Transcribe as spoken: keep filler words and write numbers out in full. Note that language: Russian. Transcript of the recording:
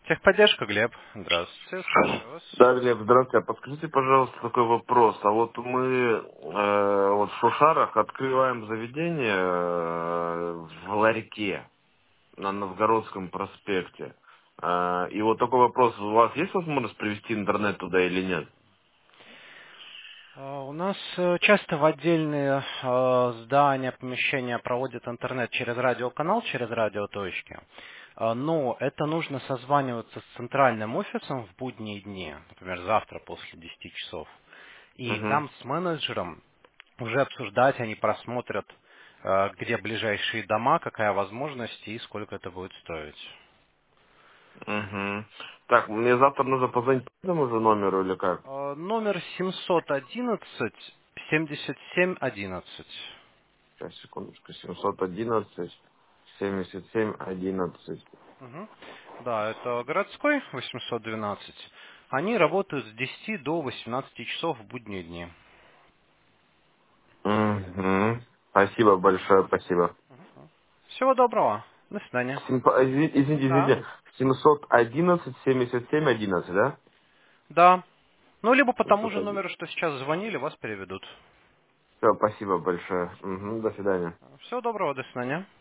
Техподдержка, Глеб. Здравствуйте, слушаю вас. Да, Глеб, здравствуйте. А подскажите, пожалуйста, такой вопрос. А вот мы э, вот в Шушарах открываем заведение э, в ларьке на Новгородском проспекте. Э, и вот такой вопрос. У вас есть возможность привести интернет туда или нет? А, У нас э, часто в отдельные э, здания, помещения проводят интернет через радиоканал, через радиоточки. А, Но это нужно созваниваться с центральным офисом в будние дни, например, завтра после десяти часов. И Угу. там с менеджером уже обсуждать, они просмотрят, э, где ближайшие дома, какая возможность и сколько это будет стоить. Угу. Так, мне завтра нужно позвонить по этому же номеру или как? Э, Номер семьсот одиннадцать семьдесят семь одиннадцать. Сейчас, секундочку. семьсот одиннадцать семьдесят семь одиннадцать. Мгм. Да, это городской восемьсот двенадцать. Они работают с десяти до восемнадцати часов в будние дни. Угу. Спасибо большое, спасибо. Всего доброго. До свидания. Семьсот- изви- Извините, Да. извините, семьсот одиннадцать семьдесят семь одиннадцать, да? Да. Ну, либо по тому семьсот же один. номеру, что сейчас звонили, вас переведут. Все, спасибо большое. Мгм, до свидания. Всего доброго, до свидания.